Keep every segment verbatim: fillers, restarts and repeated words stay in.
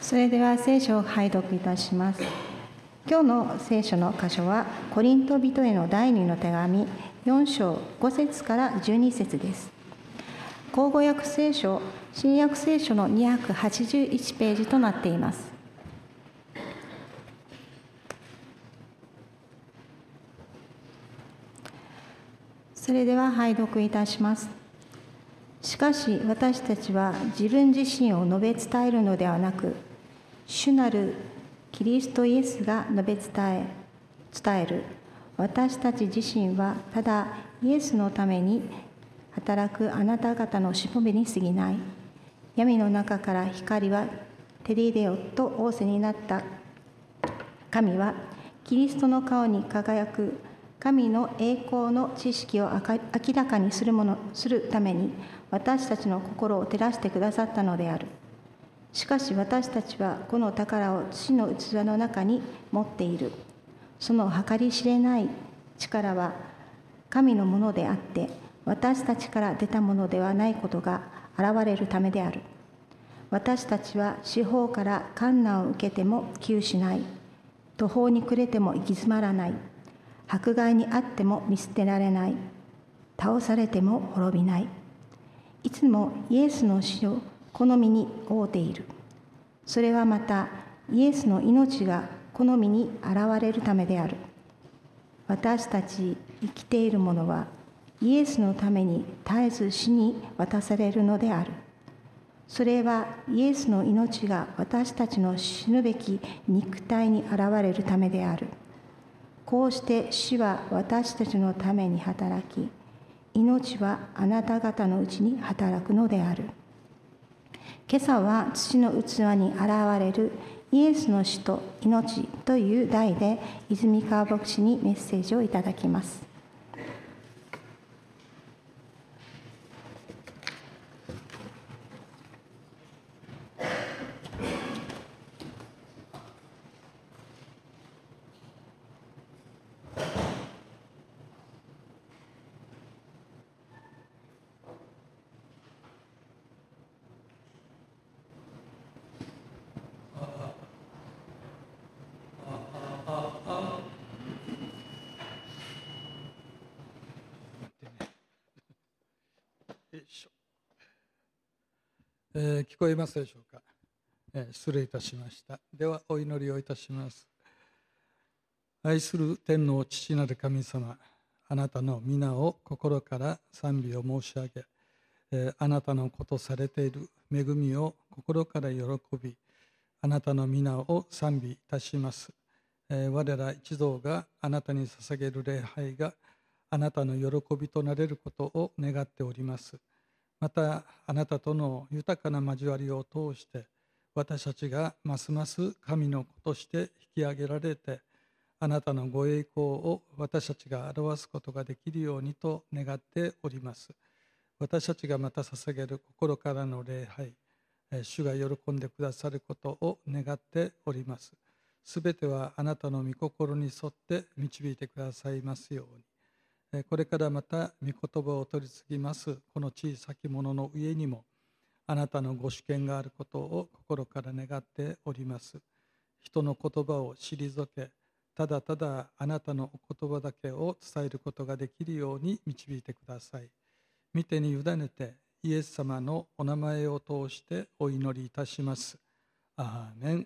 それでは聖書を拝読いたします。今日の聖書の箇所はコリント人への第二の手紙よん章ご節からじゅうに節です。口語訳聖書、新約聖書のにひゃくはちじゅういちページとなっています。それでは拝読いたします。しかし私たちは自分自身を述べ伝えるのではなく、主なるキリストイエスが述べ伝え、伝える。私たち自身はただイエスのために働くあなた方のしもべに過ぎない。闇の中から光は照り出よと仰せになった神は、キリストの顔に輝く神の栄光の知識を明らかにするものするために私たちの心を照らしてくださったのである。しかし私たちはこの宝を土の器の中に持っている。その計り知れない力は神のものであって、私たちから出たものではないことが現れるためである。私たちは四方から患難を受けても窮しない。途方に暮れても行き詰まらない。迫害にあっても見捨てられない。倒されても滅びない。いつもイエスの死を好みに追うている。それはまたイエスの命が好みに現れるためである。私たち生きている者はイエスのために絶えず死に渡されるのである。それはイエスの命が私たちの死ぬべき肉体に現れるためである。こうして死は私たちのために働き、命はあなた方のうちに働くのである。今朝は土の器に現れるイエスの死と命という題で泉川牧師にメッセージをいただきます。 えー、聞こえますでしょうか、えー、失礼いたしました。ではお祈りをいたします。愛する天の父なる神様、あなたの皆を心から賛美を申し上げ、えー、あなたのことされている恵みを心から喜び、あなたの皆を賛美いたします。えー、我ら一同があなたに捧げる礼拝があなたの喜びとなれることを願っております。またあなたとの豊かな交わりを通して私たちがますます神の子として引き上げられて、あなたのご栄光を私たちが表すことができるようにと願っております。私たちがまた捧げる心からの礼拝、主が喜んでくださることを願っております。すべてはあなたの御心に沿って導いてくださいますように。これからまた御言葉を取り次ぎますこの小さきものの上にもあなたのご主権があることを心から願っております。人の言葉を退け、ただただあなたのお言葉だけを伝えることができるように導いてください。御手に委ねてイエス様のお名前を通してお祈りいたします。アーメン。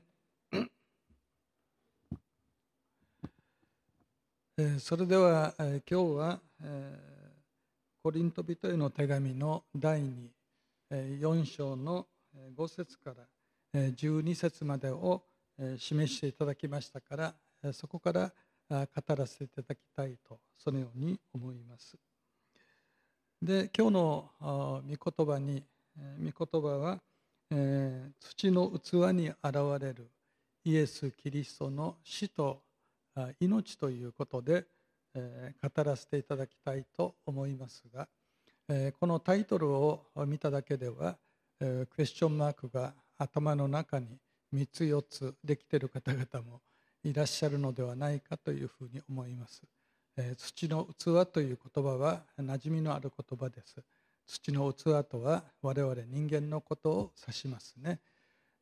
それでは今日はコリント人への手紙のだいによん章のご節からじゅうに節までを示していただきましたから、そこから語らせていただきたいとそのように思います。で、今日の御言葉に御言葉は土の器に現れるイエス・キリストの死と命ということで語らせていただきたいと思いますが、このタイトルを見ただけではクエスチョンマークが頭の中にみっつよっつできている方々もいらっしゃるのではないかというふうに思います。土の器という言葉は馴染みのある言葉です。土の器とは我々人間のことを指しますね。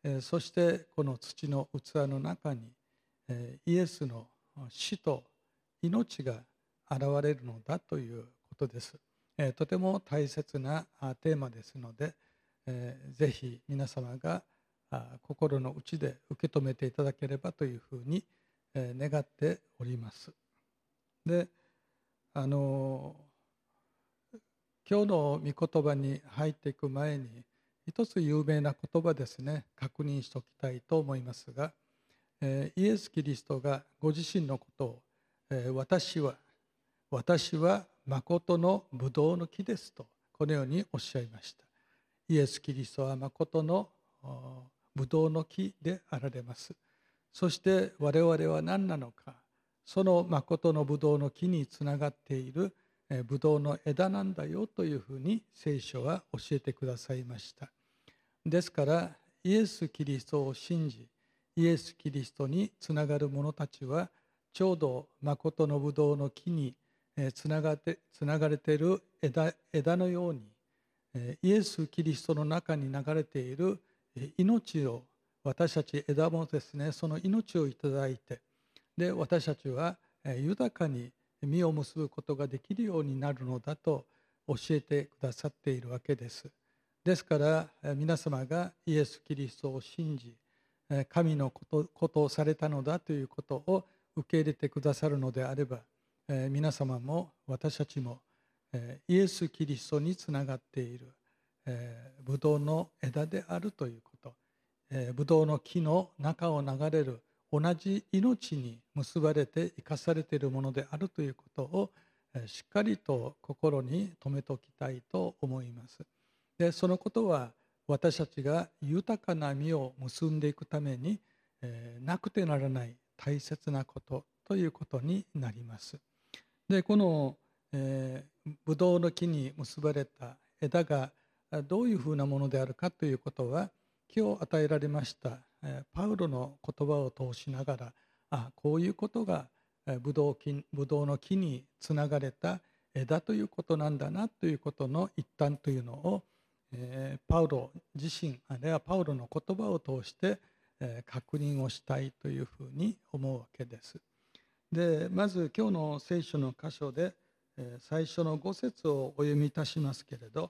そしてこの土の器の中にイエスの死と命が現れるのだということです。とても大切なテーマですので、ぜひ皆様が心の内で受け止めていただければというふうに願っております。で、あの今日の御言葉に入っていく前に一つ有名な言葉ですね、確認しておきたいと思いますが、イエス・キリストがご自身のことを私は私は誠のブドウの木ですとこのようにおっしゃいました。イエス・キリストは誠のブドウの木であられます。そして我々は何なのか、その誠のブドウの木につながっているブドウの枝なんだよというふうに聖書は教えてくださいました。ですからイエス・キリストを信じ、イエス・キリストにつながる者たちはちょうど誠のブドウの木につながってつながれている 枝, 枝のように、イエス・キリストの中に流れている命を私たち枝もですね、その命をいただいて、で私たちは豊かに実を結ぶことができるようになるのだと教えてくださっているわけです。ですから皆様がイエス・キリストを信じ、神のこと、ことをされたのだということを受け入れてくださるのであれば、皆様も私たちもイエス・キリストにつながっているブドウの枝であるということ、ブドウの木の中を流れる同じ命に結ばれて生かされているものであるということをしっかりと心に留めておきたいと思います。で、そのことは私たちが豊かな実を結んでいくために、えー、なくてならない大切なことということになります。で、この、えー、ブドウの木に結ばれた枝がどういうふうなものであるかということは、今日与えられました、えー、パウロの言葉を通しながら、あ、こういうことがブドウ木、ブドウの木につながれた枝ということなんだなということの一端というのをえー、パウロ自身、あるいはパウロの言葉を通して、えー、確認をしたいというふうに思うわけです。で、まず今日の聖書の箇所で、えー、最初のご節をお読みいたしますけれど、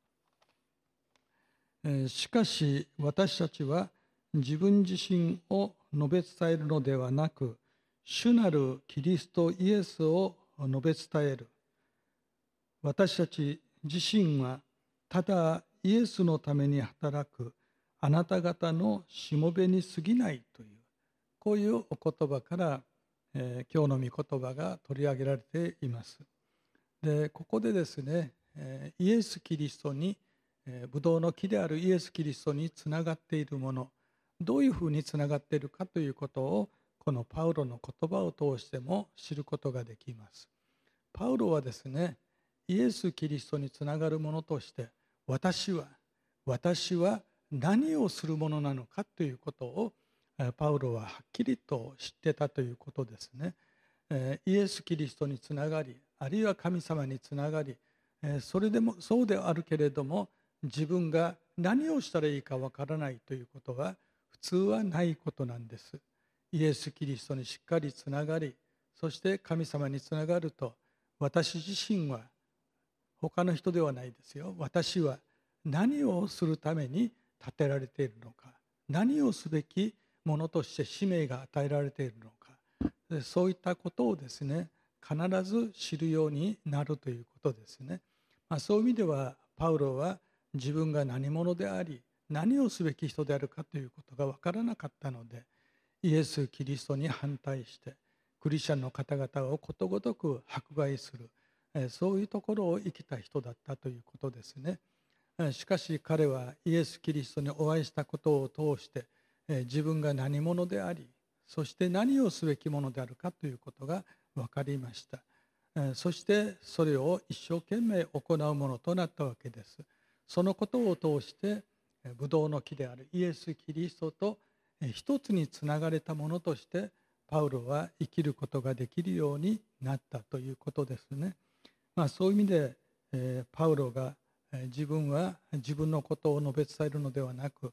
えー、しかし私たちは自分自身を述べ伝えるのではなく、主なるキリストイエスを述べ伝える。私たち自身はただイエスのために働くあなた方のしもべに過ぎないという、こういうお言葉から、えー、今日の御言葉が取り上げられています。で、ここでですね、えー、イエス・キリストに、えー、ブドウの木であるイエス・キリストにつながっているもの、どういうふうにつながっているかということをこのパウロの言葉を通しても知ることができます。パウロはですね、イエス・キリストにつながるものとして、私は私は何をするものなのかということをパウロははっきりと知ってたということですね。イエス・キリストにつながり、あるいは神様につながり、それでもそうであるけれども、自分が何をしたらいいかわからないということは普通はないことなんです。イエス・キリストにしっかりつながり、そして神様につながると、私自身は他の人ではないですよ。私は何をするために立てられているのか、何をすべきものとして使命が与えられているのか、そういったことをですね、必ず知るようになるということですね。まあ、そういう意味ではパウロは自分が何者であり、何をすべき人であるかということが分からなかったので、イエス・キリストに反対してクリスチャンの方々をことごとく迫害する、そういうところを生きた人だったということですね。しかし彼はイエス・キリストにお会いしたことを通して自分が何者であり、そして何をすべきものであるかということが分かりました。そしてそれを一生懸命行うものとなったわけです。そのことを通してブドウの木であるイエス・キリストと一つにつながれたものとしてパウロは生きることができるようになったということですね。まあ、そういう意味で、えー、パウロが、えー、自分は自分のことを述べ伝えるのではなく、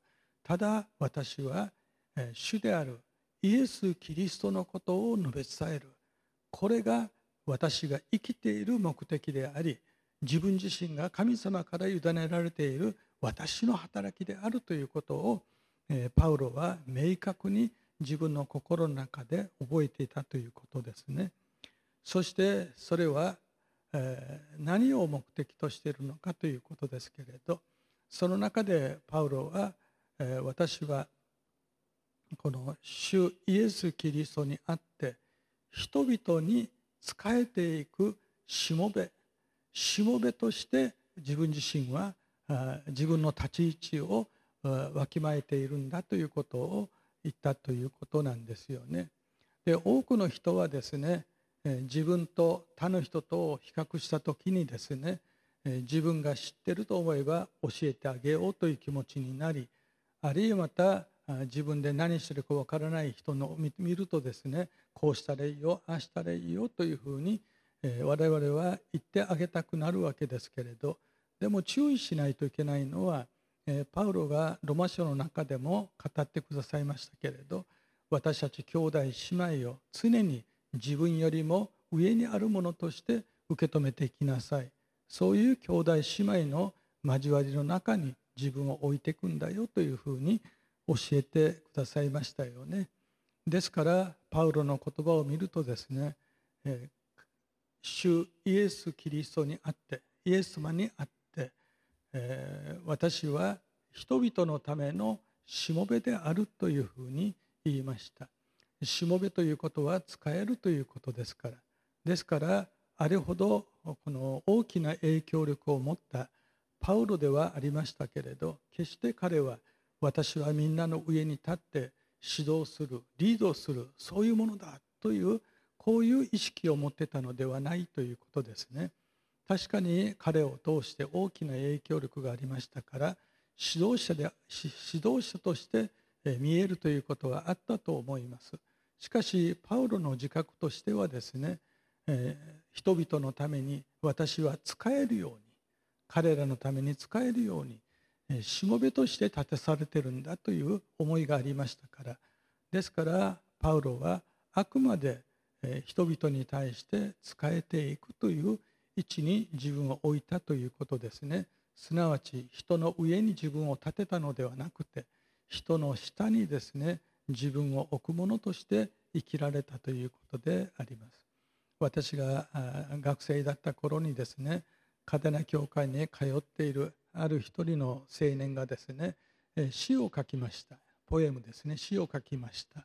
ただ私は主であるイエス・キリストのことを述べ伝える。これが私が生きている目的であり、自分自身が神様から委ねられている私の働きであるということを、パウロは明確に自分の心の中で覚えていたということですね。そしてそれは何を目的としているのかということですけれど、その中でパウロは、私はこの主イエス・キリストにあって人々に仕えていくしもべしもべとして自分自身は自分の立ち位置をわきまえているんだということを言ったということなんですよね。で、多くの人はですね、自分と他の人とを比較したときにですね、自分が知っていると思えば教えてあげようという気持ちになり、あるいはまた自分で何してるかわからない人のを見るとですね、こうしたらいいよ、ああしたらいいよというふうに我々は言ってあげたくなるわけですけれど、でも注意しないといけないのは、パウロがロマ書の中でも語ってくださいましたけれど、私たち兄弟姉妹を常に自分よりも上にあるものとして受け止めていきなさい。そういう兄弟姉妹の交わりの中に自分を置いていくんだよというふうに教えてくださいましたよね。ですからパウロの言葉を見るとですね、えー、主イエス・キリストにあってイエス様にあって、えー、私は人々のためのしもべであるというふうに言いました。しもべということは使えるということですから。ですからあれほどこの大きな影響力を持ったパウロではありましたけれど、決して彼は私はみんなの上に立って指導する、リードする、そういうものだというこういう意識を持ってたのではないということですね。確かに彼を通して大きな影響力がありましたから、指導者で指導者として見えるということはあったと思います。しかしパウロの自覚としてはですね、えー、人々のために私は仕えるように、彼らのために仕えるようにしもべとして立てされているんだという思いがありましたから。ですからパウロはあくまで人々に対して仕えていくという位置に自分を置いたということですね。すなわち人の上に自分を立てたのではなくて、人の下にですね自分を置くものとして生きられたということであります。私が学生だった頃にですね、嘉手納教会に通っているある一人の青年がですね、詩を書きました。ポエムですね、詩を書きました。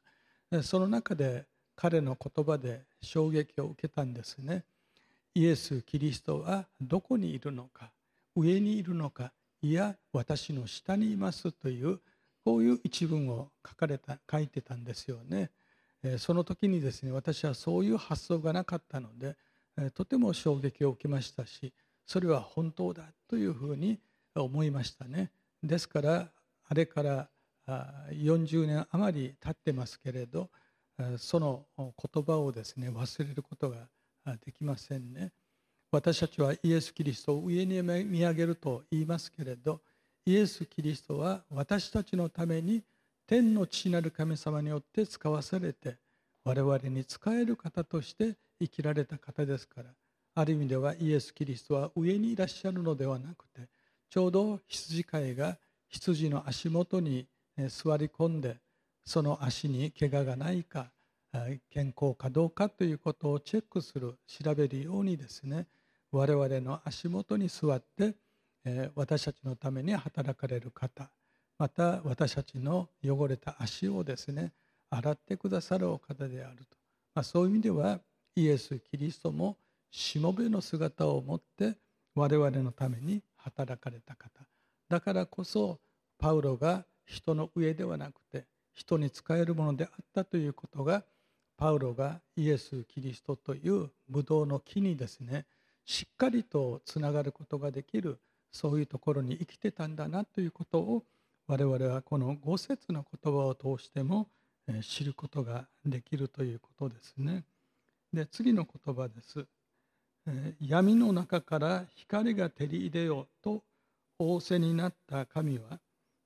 その中で彼の言葉で衝撃を受けたんですね。イエス・キリストはどこにいるのか、上にいるのか、いや私の下にいますという、こういう一文を書かれた書いてたんですよね。その時にですね、私はそういう発想がなかったので、とても衝撃を受けましたし、それは本当だというふうに思いましたね。ですからあれからよんじゅうねん余り経ってますけれど、その言葉をですね忘れることができませんね。私たちはイエス・キリストを上に見上げると言いますけれど、イエス・キリストは私たちのために天の父なる神様によって使わされて、我々に仕える方として生きられた方ですから、ある意味ではイエス・キリストは上にいらっしゃるのではなくて、ちょうど羊飼いが羊の足元に座り込んで、その足に怪我がないか、健康かどうかということをチェックする、調べるようにですね、我々の足元に座って私たちのために働かれる方、また私たちの汚れた足をですね洗ってくださるお方であると、まあ、そういう意味ではイエス・キリストもしもべの姿を持って我々のために働かれた方だからこそ、パウロが人の上ではなくて人に仕えるものであったということが、パウロがイエス・キリストというブドウの木にですねしっかりとつながることができる、そういうところに生きてたんだなということを、我々はこのご節の言葉を通しても知ることができるということですね。で、次の言葉です。闇の中から光が照り入れようと仰せになった神は、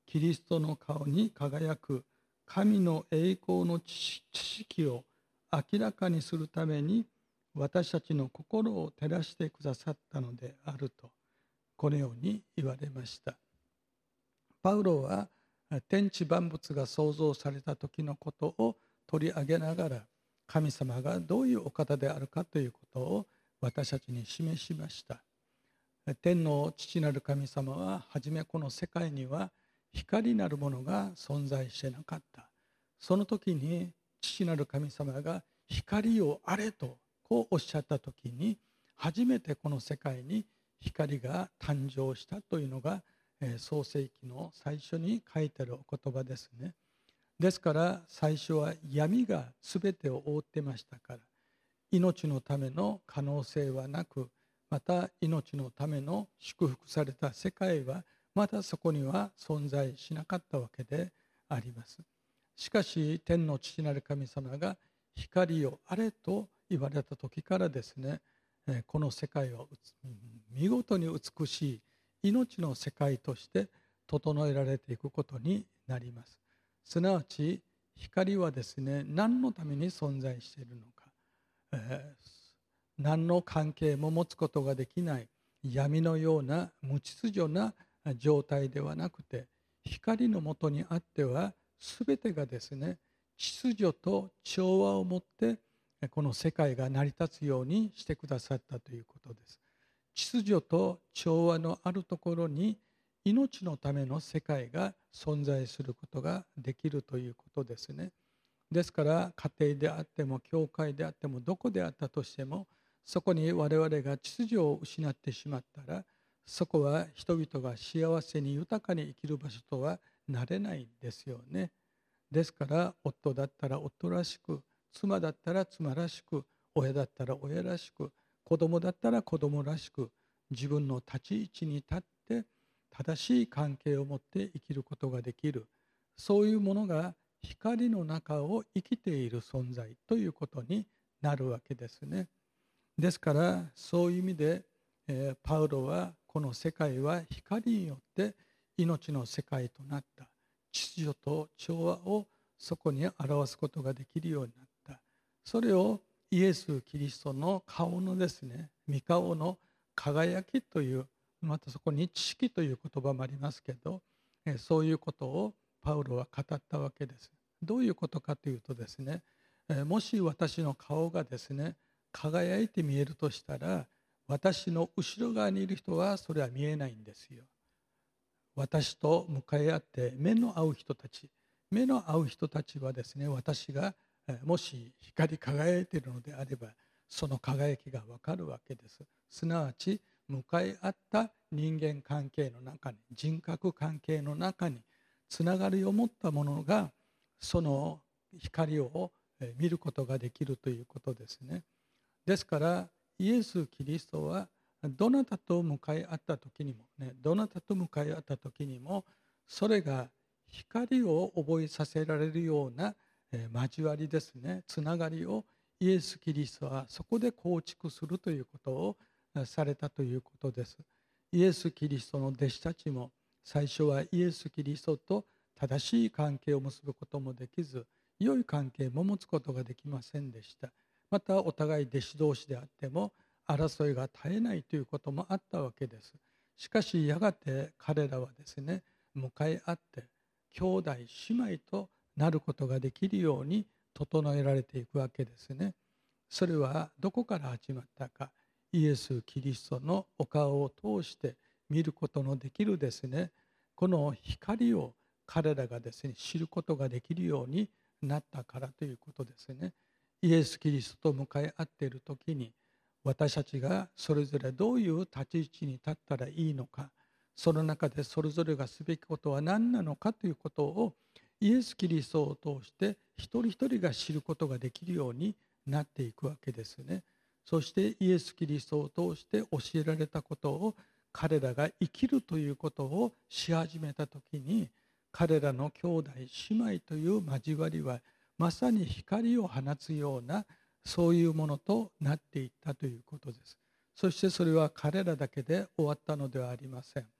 キリストの顔に輝く神の栄光の知識を明らかにするために私たちの心を照らしてくださったのであると、このように言われました。パウロは天地万物が創造された時のことを取り上げながら、神様がどういうお方であるかということを私たちに示しました。天の父なる神様ははじめこの世界には光なるものが存在してなかった。その時に父なる神様が光をあれとこうおっしゃった時に、初めてこの世界に光が誕生したというのが創世記の最初に書いてあるお言葉ですね。ですから最初は闇が全てを覆ってましたから、命のための可能性はなく、また命のための祝福された世界はまたそこには存在しなかったわけであります。しかし天の父なる神様が光をあれと言われた時からですね、この世界は見事に美しい命の世界として整えられていくことになります。すなわち光はですね、何のために存在しているのか、えー、何の関係も持つことができない闇のような無秩序な状態ではなくて、光のもとにあっては全てがですね、秩序と調和をもってこの世界が成り立つようにしてくださったということです。秩序と調和のあるところに命のための世界が存在することができるということですね。ですから家庭であっても教会であってもどこであったとしても、そこに我々が秩序を失ってしまったら、そこは人々が幸せに豊かに生きる場所とはなれないんですよね。ですから夫だったら夫らしく、妻だったら妻らしく、親だったら親らしく、子供だったら子供らしく、自分の立ち位置に立って正しい関係を持って生きることができる、そういうものが光の中を生きている存在ということになるわけですね。ですからそういう意味で、えー、パウロはこの世界は光によって命の世界となった、秩序と調和をそこに表すことができるようになった。それをイエス・キリストの顔のですね、御顔の輝きという、またそこに知識という言葉もありますけど、えそういうことをパウロは語ったわけです。どういうことかというとですね、えもし私の顔がですね、輝いて見えるとしたら、私の後ろ側にいる人はそれは見えないんですよ。私と向かい合って目の合う人たち、目の合う人たちはですね、私がもし光り輝いているのであれば、その輝きがわかるわけです。すなわち向かい合った人間関係の中に、人格関係の中につながりを持ったものがその光を見ることができるということですね。ですからイエス・キリストはどなたと向かい合った時にもね、どなたと向かい合った時にも、それが光を覚えさせられるような交わりですね、つながりをイエス・キリストはそこで構築するということをされたということです。イエス・キリストの弟子たちも最初はイエス・キリストと正しい関係を結ぶこともできず、良い関係も持つことができませんでした。またお互い弟子同士であっても争いが絶えないということもあったわけです。しかしやがて彼らはですね、向かい合って兄弟姉妹となることができるように整えられていくわけですね。それはどこから始まったか、イエス・キリストのお顔を通して見ることのできるですね、この光を彼らがですね知ることができるようになったからということですね。イエス・キリストと向かい合っている時に、私たちがそれぞれどういう立ち位置に立ったらいいのか、その中でそれぞれがすべきことは何なのかということをイエス・キリストを通して一人一人が知ることができるようになっていくわけですね。そしてイエス・キリストを通して教えられたことを彼らが生きるということをし始めたときに、彼らの兄弟姉妹という交わりはまさに光を放つようなそういうものとなっていったということです。そしてそれは彼らだけで終わったのではありません。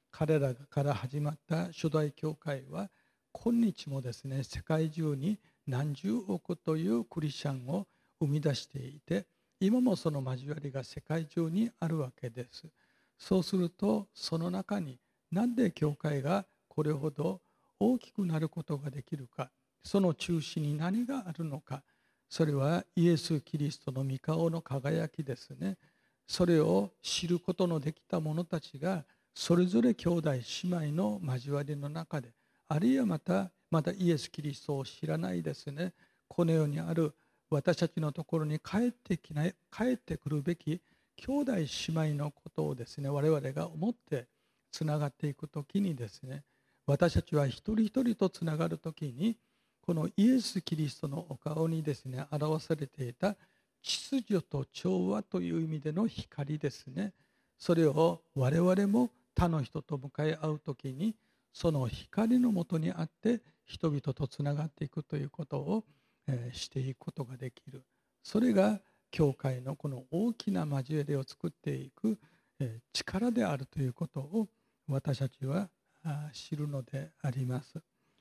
彼らから始まった初代教会は今日もですね、世界中に何十億というクリスチャンを生み出していて、今もその交わりが世界中にあるわけです。そうすると、その中になんで教会がこれほど大きくなることができるか、その中心に何があるのか、それはイエス・キリストの御顔の輝きですね。それを知ることのできた者たちが、それぞれ兄弟姉妹の交わりの中で、あるいはまたまたイエス・キリストを知らないですね、この世にある私たちのところに帰ってきない帰ってくるべき兄弟姉妹のことをですね、我々が思ってつながっていくときにですね、私たちは一人一人とつながるときに、このイエス・キリストのお顔にですね、表されていた秩序と調和という意味での光ですね、それを我々も他の人と向かい合うときに、その光のもとにあって人々とつながっていくということを、えーしていくことができる。それが教会のこの大きな交わりを作っていく、えー力であるということを私たちはあ知るのであります。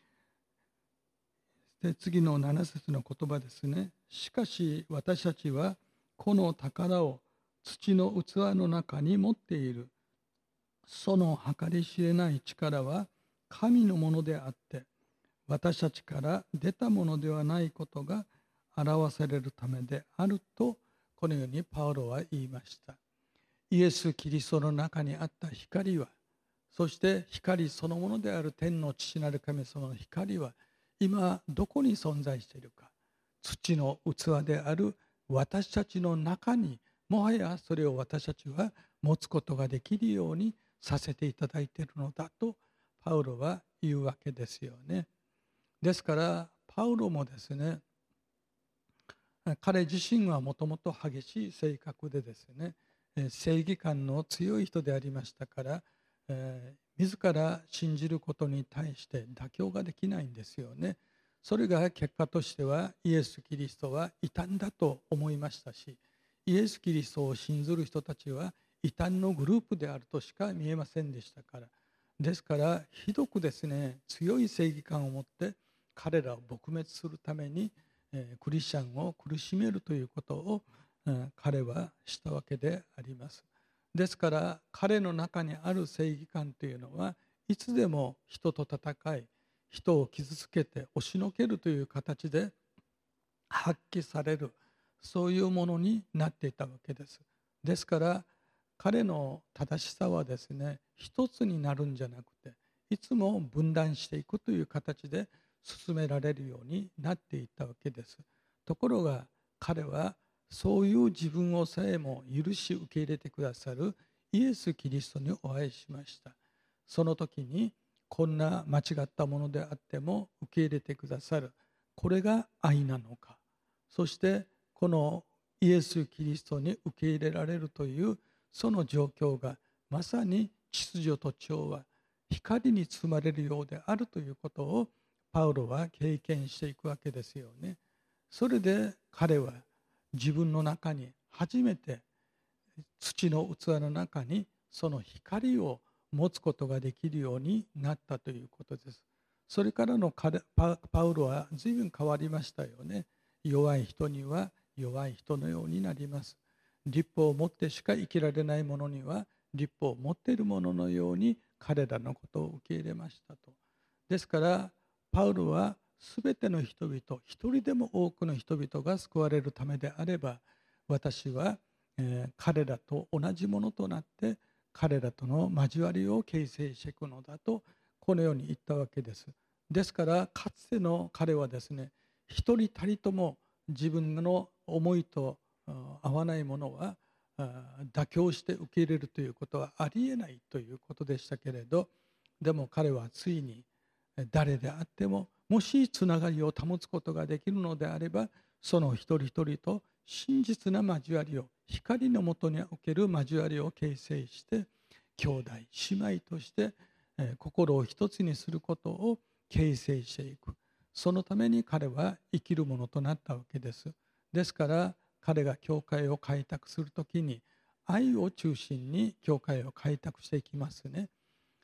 で、次のなな節の言葉ですね。しかし私たちはこの宝を土の器の中に持っている。その計り知れない力は神のものであって、私たちから出たものではないことが表されるためであると、このようにパウロは言いました。イエス・キリストの中にあった光は、そして光そのものである天の父なる神様の光は、今どこに存在しているか。土の器である私たちの中に、もはやそれを私たちは持つことができるようにさせていただいているのだとパウロは言うわけですよね。ですからパウロもですね、彼自身はもともと激しい性格でですね、正義感の強い人でありましたから、えー自ら信じることに対して妥協ができないんですよね。それが結果としてはイエス・キリストは異端だと思いましたし、イエス・キリストを信ずる人たちは異端のグループであるとしか見えませんでしたから。ですからひどくですね、強い正義感を持って彼らを撲滅するために、えークリスチャンを苦しめるということを、うん、彼はしたわけであります。ですから彼の中にある正義感というのはいつでも人と戦い、人を傷つけて押しのけるという形で発揮される、そういうものになっていたわけです。ですから彼の正しさはですね、一つになるんじゃなくて、いつも分断していくという形で進められるようになっていったわけです。ところが彼はそういう自分をさえも許し受け入れてくださるイエス・キリストにお会いしました。その時にこんな間違ったものであっても受け入れてくださる、これが愛なのか。そしてこのイエス・キリストに受け入れられるというその状況がまさに秩序と調和、光に包まれるようであるということをパウロは経験していくわけですよね。それで彼は自分の中に初めて土の器の中にその光を持つことができるようになったということです。それからの彼 パ, パウロは随分変わりましたよね。弱い人には弱い人のようになります。律法を持ってしか生きられない者には律法を持っている者のように彼らのことを受け入れましたと。ですからパウロはすべての人々、一人でも多くの人々が救われるためであれば、私は、えー彼らと同じものとなって彼らとの交わりを形成していくのだとこのように言ったわけです。ですからかつての彼はですね、一人たりとも自分の思いとあ合わないものはあ妥協して受け入れるということはありえないということでしたけれど、でも彼はついに誰であってももしつながりを保つことができるのであれば、その一人一人と真実な交わりを、光のもとにおける交わりを形成して兄弟姉妹として心を一つにすることを形成していく。そのために彼は生きるものとなったわけです。ですから彼が教会を開拓するときに愛を中心に教会を開拓していきますね。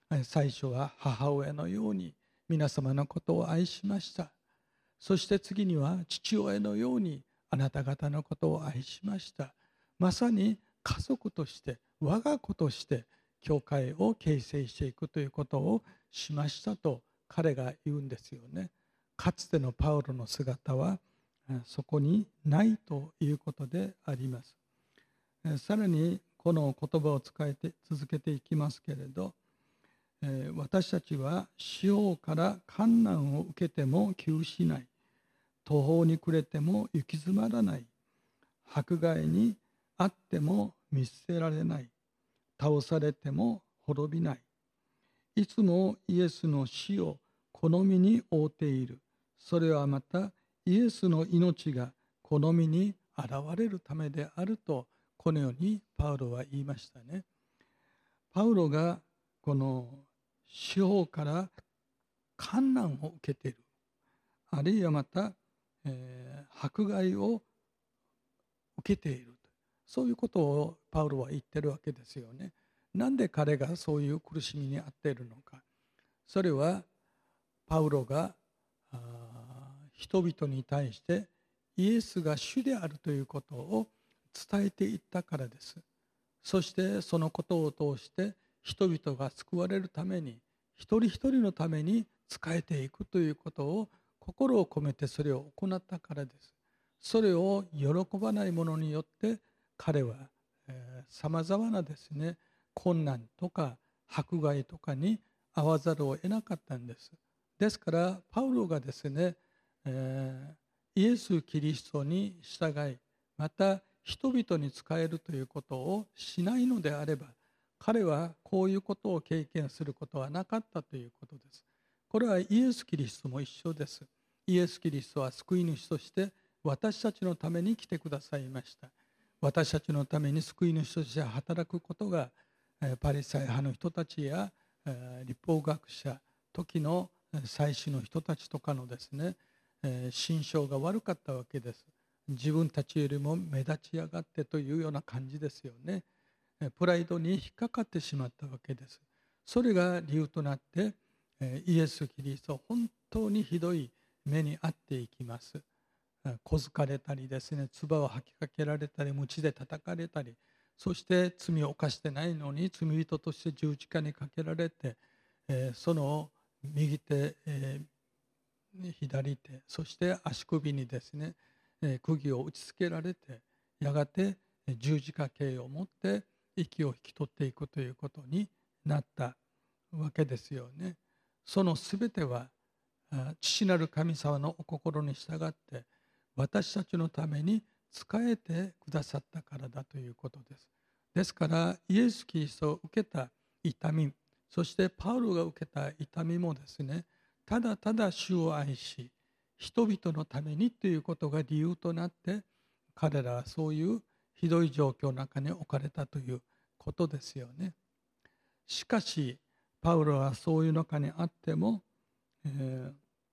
最初は母親のように皆様のことを愛しました。そして次には父親のようにあなた方のことを愛しました。まさに家族として、我が子として教会を形成していくということをしましたと彼が言うんですよね。かつてのパウロの姿はそこにないということであります。さらにこの言葉を使えて続けていきますけれど、私たちは四方から患難を受けても窮しない、途方に暮れても行き詰まらない、迫害にあっても見捨てられない、倒されても滅びない、いつもイエスの死を好みに追っている。それはまたイエスの命が好みに現れるためであると、このようにパウロは言いましたね。パウロがこの四方から患難を受けている、あるいはまた、えー、迫害を受けている、そういうことをパウロは言ってるわけですよね。なんで彼がそういう苦しみに遭っているのか。それはパウロが人々に対してイエスが主であるということを伝えていったからです。そしてそのことを通して人々が救われるために、一人一人のために仕えていくということを心を込めてそれを行ったからです。それを喜ばない者によって彼はさまざまなですね、困難とか迫害とかに遭わざるを得なかったんです。ですからパウロがですね、えー、イエス・キリストに従い、また人々に仕えるということをしないのであれば、彼はこういうことを経験することはなかったということです。これはイエス・キリストも一緒です。イエス・キリストは救い主として私たちのために来てくださいました。私たちのために救い主として働くことが、パリサイ派の人たちや律法学者、時の祭司の人たちとかのですね、心象が悪かったわけです。自分たちよりも目立ちやがってというような感じですよね。プライドに引っかかってしまったわけです。それが理由となってイエス・キリスト、本当にひどい目に遭っていきます。小づかれたりですね、唾を吐きかけられたり、鞭で叩かれたり、そして罪を犯してないのに罪人として十字架にかけられて、その右手、左手、そして足首にですね、釘を打ちつけられて、やがて十字架刑を持って息を引き取っていくということになったわけですよね。そのすべては父なる神様のお心に従って私たちのために仕えてくださったからだということです。ですからイエス・キリストを受けた痛み、そしてパウロが受けた痛みもですね、ただただ主を愛し人々のためにということが理由となって、彼らはそういうひどい状況の中に置かれたということですよね。しかしパウロはそういう中にあっても、え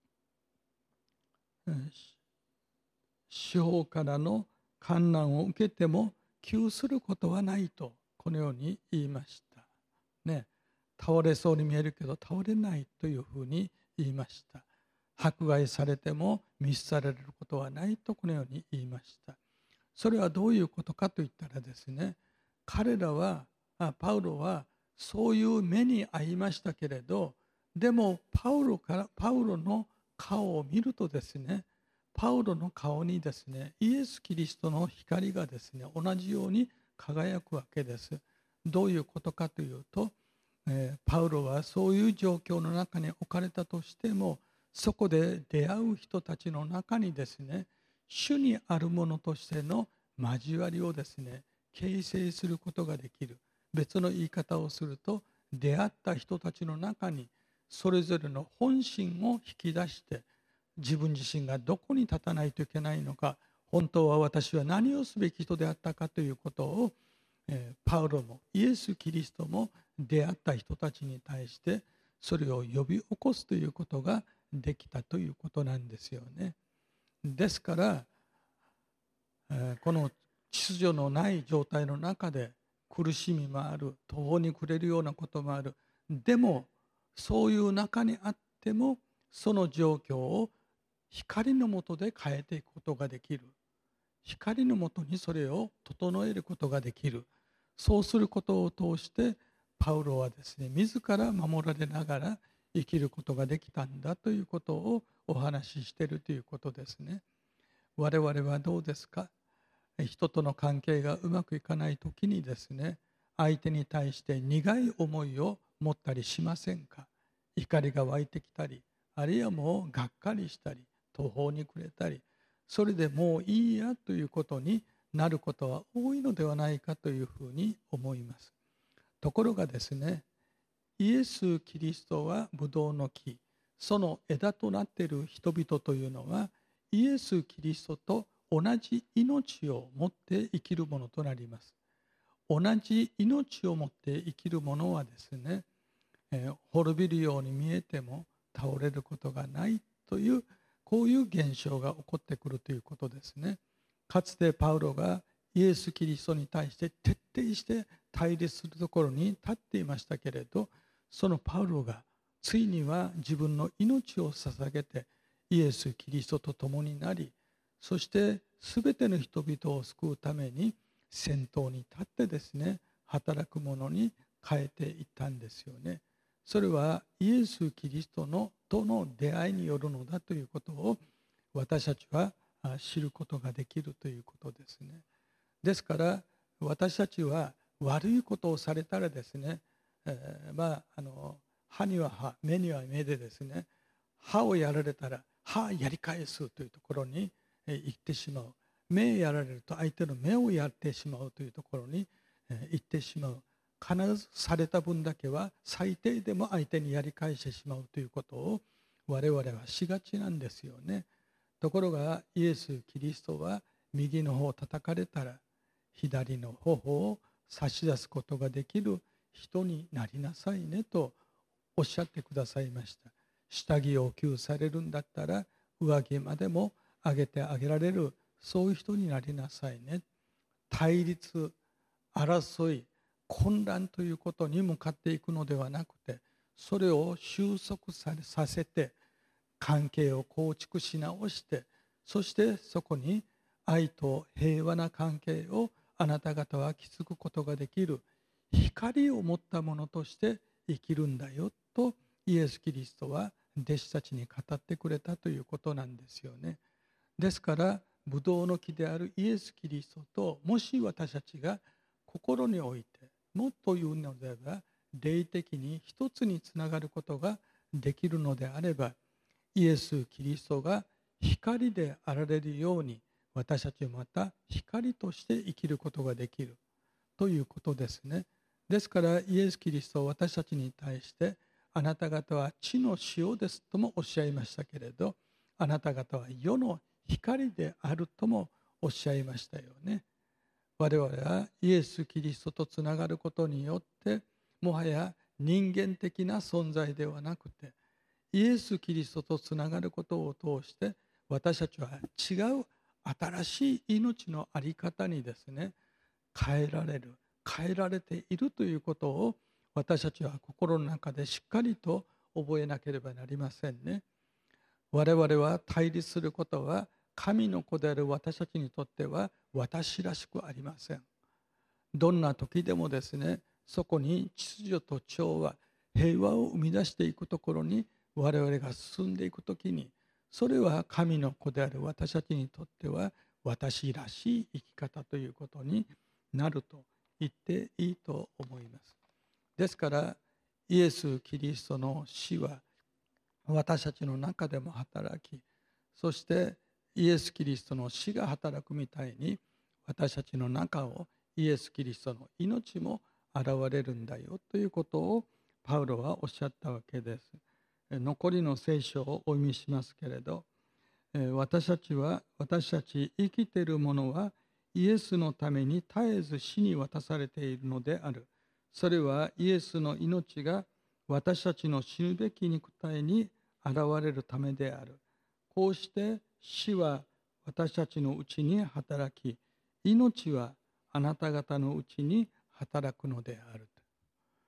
ー、四方からの患難を受けても窮することはないとこのように言いましたね。倒れそうに見えるけど倒れないというふうに言いました。迫害されても見捨てられることはないとこのように言いました。それはどういうことかといったらですね、彼らはパウロはそういう目に遭いましたけれど、でもパウロからパウロの顔を見るとですね、パウロの顔にですね、イエス・キリストの光がですね、同じように輝くわけです。どういうことかというと、えー、パウロはそういう状況の中に置かれたとしても、そこで出会う人たちの中にですね、主にあるものとしての交わりをですね、形成することができる。別の言い方をすると、出会った人たちの中にそれぞれの本心を引き出して、自分自身がどこに立たないといけないのか、本当は私は何をすべき人であったかということを、えー、パウロもイエス・キリストも出会った人たちに対してそれを呼び起こすということができたということなんですよね。ですから、えー、この秩序のない状態の中で苦しみもある、途方に暮れるようなこともある、 でもそういう中にあっても、その状況を光の下で変えていくことができる。光の下にそれを整えることができる。そうすることを通してパウロはですね、自ら守られながら生きることができたんだということをお話ししているということですね。我々はどうですか？人との関係がうまくいかないときにですね、相手に対して苦い思いを持ったりしませんか？怒りが湧いてきたり、あるいはもうがっかりしたり、途方に暮れたり、それでもういいやということになることは多いのではないかというふうに思います。ところがですね、イエス・キリストはブドウの木、その枝となっている人々というのは、イエス・キリストと同じ命を持って生きるものとなります。同じ命を持って生きるものはですね、えー滅びるように見えても倒れることがないという、こういう現象が起こってくるということですね。かつてパウロがイエス・キリストに対して徹底して対立するところに立っていましたけれど、そのパウロがついには自分の命を捧げてイエス・キリストと共になり、そして全ての人々を救うために先頭に立ってですね、働く者に変えていったんですよね。それはイエス・キリストのとの出会いによるのだということを私たちは知ることができるということですね。ですから私たちは悪いことをされたらですね、えー、まああの歯には歯、目には目でですね、歯をやられたら歯やり返すというところに行ってしまう。目やられると相手の目をやってしまうというところに行ってしまう。必ずされた分だけは最低でも相手にやり返してしまうということを我々はしがちなんですよね。ところがイエス・キリストは右の方を叩かれたら左の頬を差し出すことができる人になりなさいねとおっしゃってくださいました。下着をお給されるんだったら上着までも上げてあげられる、そういう人になりなさいね。対立、争い、混乱ということに向かっていくのではなくて、それを収束させて関係を構築し直して、そしてそこに愛と平和な関係をあなた方は築くことができる光を持ったものとして生きるんだよとイエス・キリストは弟子たちに語ってくれたということなんですよね。ですからブドウの木であるイエス・キリストともし私たちが心においてもっと言うのであれば霊的に一つにつながることができるのであれば、イエス・キリストが光であられるように私たちもまた光として生きることができるということですね。ですからイエス・キリストは私たちに対してあなた方は地の塩ですともおっしゃいましたけれど、あなた方は世の光であるともおっしゃいましたよね。我々はイエス・キリストとつながることによってもはや人間的な存在ではなくて、イエス・キリストとつながることを通して私たちは違う新しい命の在り方にですね、変えられる、変えられているということを私たちは心の中でしっかりと覚えなければなりませんね。我々は対立することは神の子である私たちにとっては私らしくありません。どんな時でもですね、そこに秩序と調和、平和を生み出していくところに我々が進んでいくときに、それは神の子である私たちにとっては私らしい生き方ということになると言っていいと思います。ですからイエス・キリストの死は私たちの中でも働き、そしてイエス・キリストの死が働くみたいに私たちの中をイエス・キリストの命も現れるんだよということをパウロはおっしゃったわけです。残りの聖書をお読みしますけれど、私たちは私たち生きているものはイエスのために絶えず死に渡されているのである。それはイエスの命が私たちの死ぬべき肉体に現れるためである。こうして死は私たちのうちに働き、命はあなた方のうちに働くのである。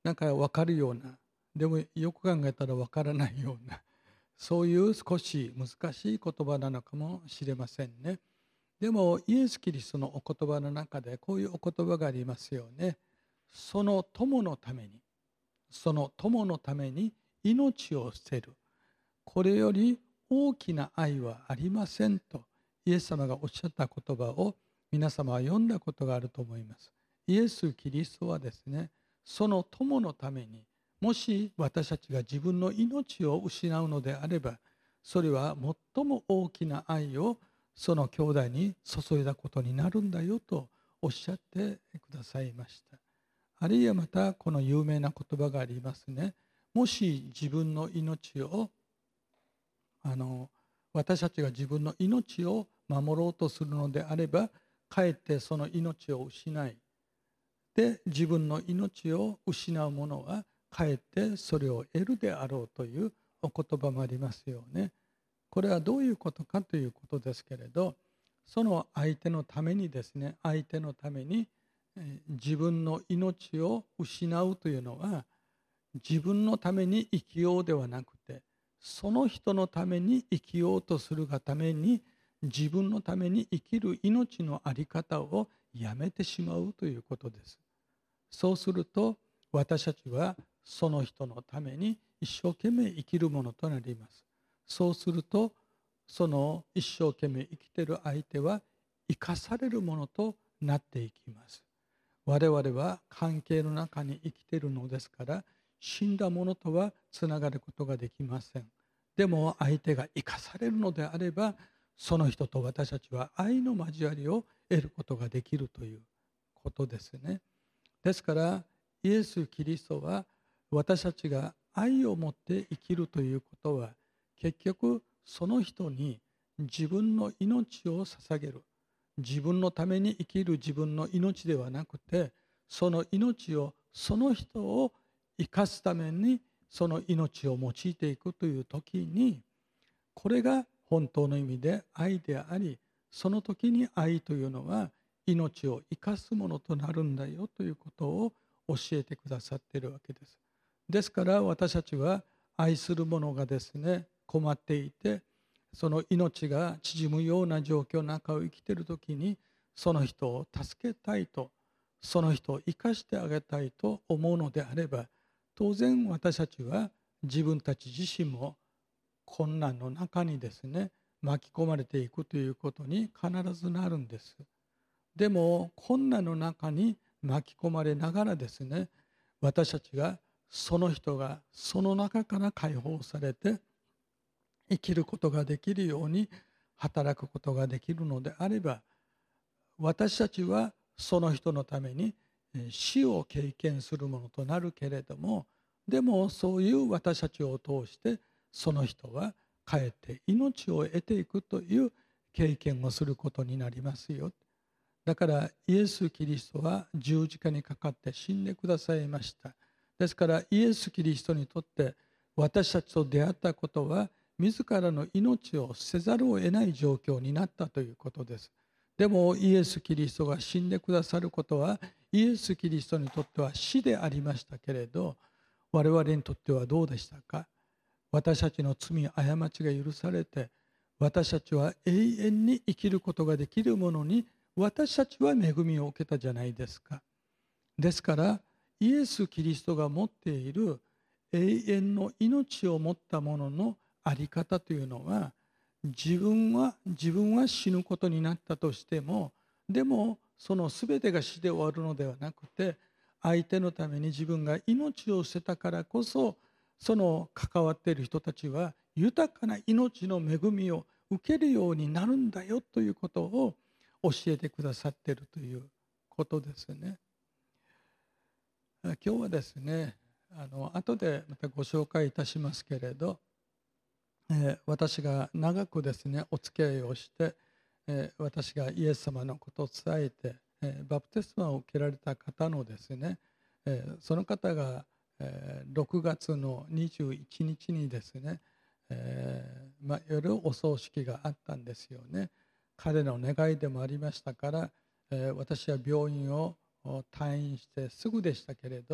なんか分かるような、でもよく考えたら分からないような、そういう少し難しい言葉なのかもしれませんね。でもイエス・キリストのお言葉の中でこういうお言葉がありますよね。その友のために、その友のために命を捨てる。これより大きな愛はありませんとイエス様がおっしゃった言葉を皆様は読んだことがあると思います。イエス・キリストはですね、その友のために、もし私たちが自分の命を失うのであれば、それは最も大きな愛をその兄弟に注いだことになるんだよとおっしゃってくださいました。あるいはまたこの有名な言葉がありますね。もし自分の命をあの私たちが自分の命を守ろうとするのであれば、かえってその命を失い、で自分の命を失う者はかえってそれを得るであろうというお言葉もありますよね。これはどういうことかということですけれど、その相手のためにですね、相手のために自分の命を失うというのは、自分のために生きようではなくて、その人のために生きようとするがために、自分のために生きる命の在り方をやめてしまうということです。そうすると私たちはその人のために一生懸命生きるものとなります。そうするとその一生懸命生きている相手は生かされるものとなっていきます。我々は関係の中に生きているのですから、死んだものとはつながることができません。でも相手が生かされるのであれば、その人と私たちは愛の交わりを得ることができるということですね。ですからイエス・キリストは私たちが愛を持って生きるということは、結局その人に自分の命を捧げる、自分のために生きる自分の命ではなくて、その命をその人を生かすためにその命を用いていくという時に、これが本当の意味で愛であり、その時に愛というのは命を生かすものとなるんだよということを教えてくださっているわけです。ですから私たちは愛する者がですね、困っていて、その命が縮むような状況の中を生きている時に、その人を助けたいと、その人を生かしてあげたいと思うのであれば、当然私たちは自分たち自身も困難の中にですね、巻き込まれていくということに必ずなるんです。でも困難の中に巻き込まれながらですね、私たちがその人がその中から解放されて生きることができるように働くことができるのであれば、私たちはその人のために死を経験するものとなるけれども、でもそういう私たちを通してその人はかえって命を得ていくという経験をすることになりますよ。だからイエス・キリストは十字架にかかって死んでくださいました。ですからイエス・キリストにとって私たちと出会ったことは、自らの命をせざるを得ない状況になったということです。でもイエス・キリストが死んでくださることは、イエス・キリストにとっては死でありましたけれど、我々にとってはどうでしたか。私たちの罪過ちが許されて、私たちは永遠に生きることができるものに、私たちは恵みを受けたじゃないですか。ですからイエス・キリストが持っている永遠の命を持ったものの在り方というのは、自分は自分は死ぬことになったとしても、でもその全てが死で終わるのではなくて、相手のために自分が命を捨てたからこそ、その関わっている人たちは豊かな命の恵みを受けるようになるんだよということを教えてくださっているということですね。今日はですね、あの後でまたご紹介いたしますけれど、えー、私が長くですねお付き合いをして、えー、私がイエス様のことを伝えて、えー、バプテスマを受けられた方のですね、えー、その方が、えー、ろくがつのにじゅういちにちにですね、えーまあ、夜お葬式があったんですよね。彼の願いでもありましたから、えー、私は病院を退院してすぐでしたけれど、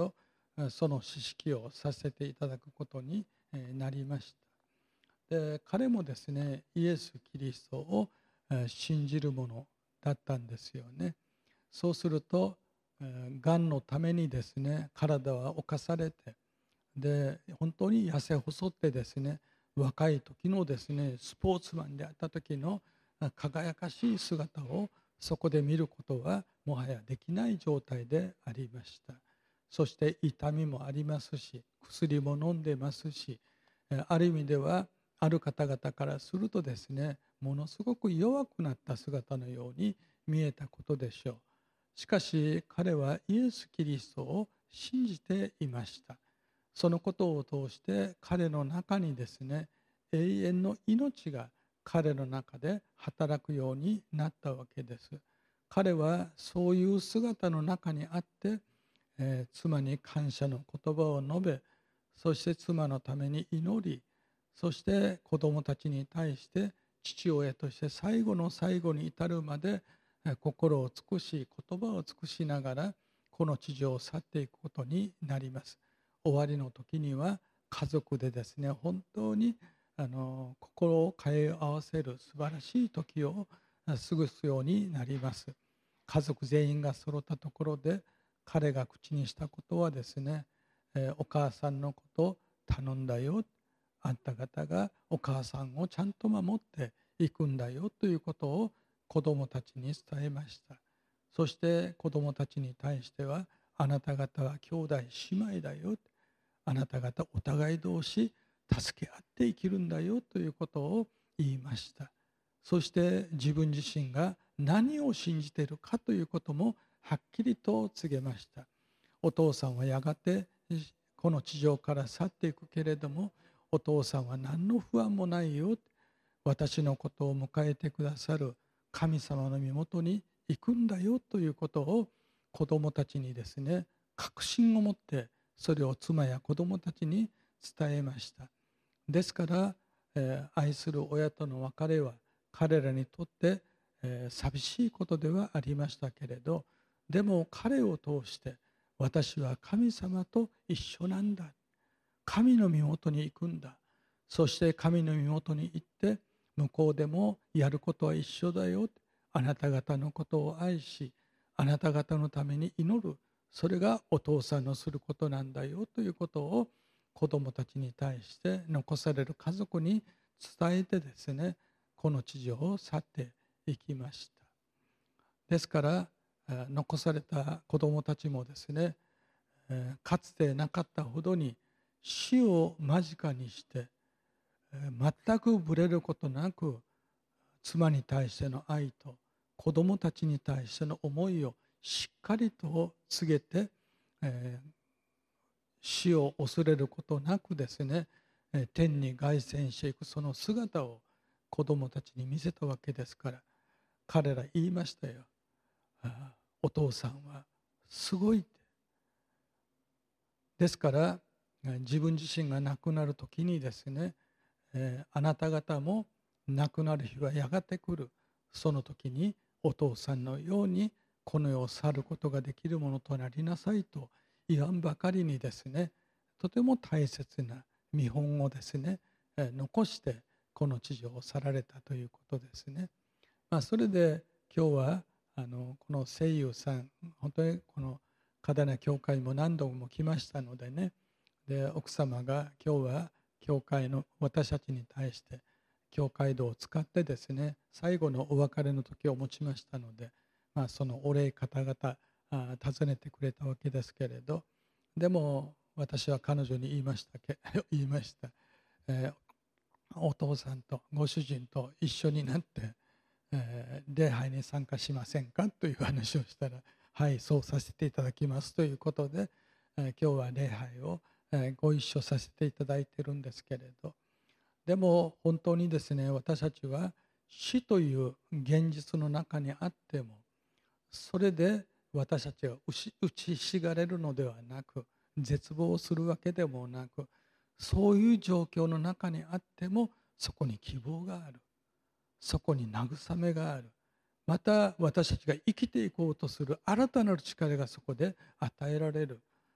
その知識をさせていただくことになりました。で、彼もですね、イエス・キリストを信じる者だったんですよね。そうすると、がんのためにですね、体は侵されて、で、本当に痩せ細ってですね、若い時のですね、スポーツマンであった時の輝かしい姿をそこで見ることはもはやできない状態でありました。そして痛みもありますし、薬も飲んでますし、ある意味ではある方々からするとですね、ものすごく弱くなった姿のように見えたことでしょう。しかし彼はイエス・キリストを信じていました。そのことを通して彼の中にですね、永遠の命が彼の中で働くようになったわけです。彼はそういう姿の中にあって、えー妻に感謝の言葉を述べ、そして妻のために祈り、そして子供たちに対して父親として最後の最後に至るまでえー心を尽くし、言葉を尽くしながらこの地上を去っていくことになります。終わりの時には家族でですね、本当にあの心を通い合わせる素晴らしい時を過ごすようになります。家族全員が揃ったところで彼が口にしたことはですね、えーお母さんのことを頼んだよ、あんた方がお母さんをちゃんと守っていくんだよということを子供たちに伝えました。そして子供たちに対しては、あなた方は兄弟姉妹だよ、あなた方お互い同士助け合って生きるんだよということを言いました。そして自分自身が何を信じているかということもはっきりと告げました。お父さんはやがてこの地上から去っていくけれども、お父さんは何の不安もないよ、私のことを迎えてくださる神様の身元に行くんだよということを子供たちにですね、確信を持ってそれを妻や子供たちに伝えました。ですから、えー愛する親との別れは彼らにとって、えー寂しいことではありましたけれど、でも彼を通して私は神様と一緒なんだ、神の身元に行くんだ、そして神の身元に行って向こうでもやることは一緒だよ、あなた方のことを愛しあなた方のために祈る、それがお父さんのすることなんだよということを子どもたちに対して残される家族に伝えてですね、この地上を去っていきました。ですからえー残された子どもたちもですね、えーかつてなかったほどに死を間近にして、えー全くぶれることなく妻に対しての愛と子どもたちに対しての思いをしっかりと告げて、えー死を恐れることなくですね、えー天に凱旋していくその姿を子どもたちに見せたわけですから、彼ら言いましたよ。ああ、お父さんはすごいって。ですから自分自身が亡くなる時にですね、えーあなた方も亡くなる日はやがて来る。その時にお父さんのようにこの世を去ることができるものとなりなさいと言わんばかりにですね、とても大切な見本をですね、えー残してこの地上を去られたということですね。まあ、それで今日はあのこの声優さん、本当にこの嘉手納教会も何度も来ましたのでね、で奥様が今日は教会の私たちに対して教会堂を使ってですね、最後のお別れの時を持ちましたので、まあ、そのお礼方々あ訪ねてくれたわけですけれど、でも私は彼女に言いましたけ言いました、えーお父さんとご主人と一緒になってえー礼拝に参加しませんかという話をしたら、はい、そうさせていただきますということで、えー今日は礼拝を、えーご一緒させていただいているんですけれど、でも本当にですね、私たちは死という現実の中にあっても、それで私たちが打ち打ちひしがれるのではなく、絶望するわけでもなく、そういう状況の中にあってもそこに希望がある、そこに慰めがある、また私たちが生きていこうとする新たなる力がそこで与えられる。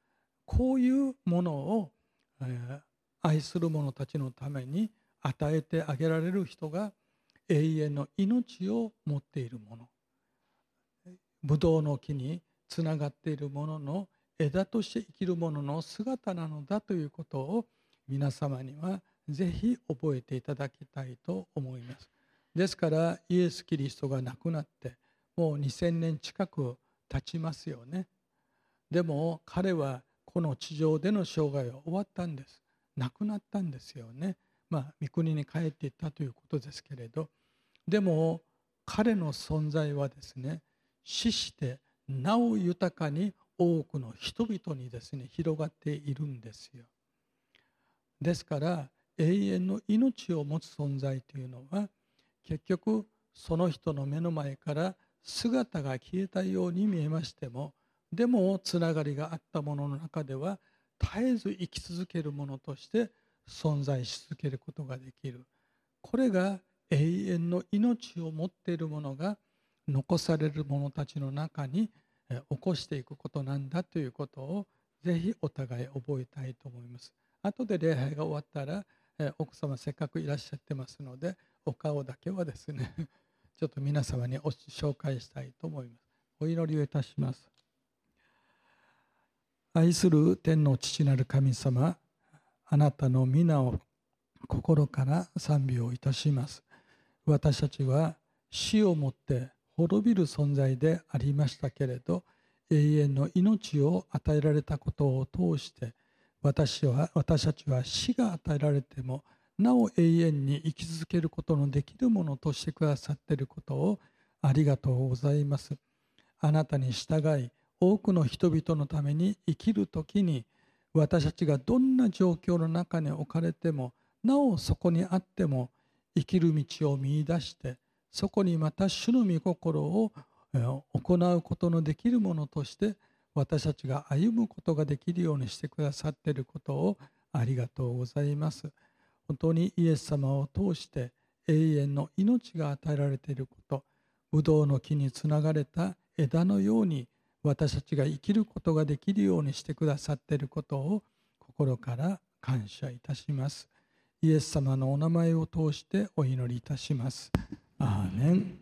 こういうものを、えー愛する者たちのために与えてあげられる人が永遠の命を持っているもの、ブドウの木につながっているものの枝として生きるものの姿なのだということを皆様にはぜひ覚えていただきたいと思います。ですからイエス・キリストが亡くなってもうにせんねん近く経ちますよね。でも彼はこの地上での生涯は終わったんです。亡くなったんですよね。まあ御国に帰っていったということですけれど、でも彼の存在はですね、死してなお豊かに多くの人々にですね広がっているんですよ。ですから永遠の命を持つ存在というのは結局その人の目の前から姿が消えたように見えましても、でもつながりがあったものの中では絶えず生き続けるものとして存在し続けることができる。これが永遠の命を持っているものが残される者たちの中に起こしていくことなんだということをぜひお互い覚えたいと思います。後で礼拝が終わったら奥様せっかくいらっしゃってますのでお顔だけはですねちょっと皆様にお紹介したいと思います。お祈りをいたします。愛する天の父なる神様、あなたの皆を心から賛美をいたします。私たちは死をもって滅びる存在でありましたけれど、永遠の命を与えられたことを通して私は私たちは死が与えられてもなお永遠に生き続けることのできるものとしてくださっていることをありがとうございます。あなたに従い多くの人々のために生きるときに私たちがどんな状況の中に置かれてもなおそこにあっても生きる道を見出してそこにまた主の御心を行うことのできるものとして私たちが歩むことができるようにしてくださっていることをありがとうございます。本当にイエス様を通して永遠の命が与えられていること、ブドウの木につながれた枝のように私たちが生きることができるようにしてくださっていることを心から感謝いたします。イエス様のお名前を通してお祈りいたします。アーメン。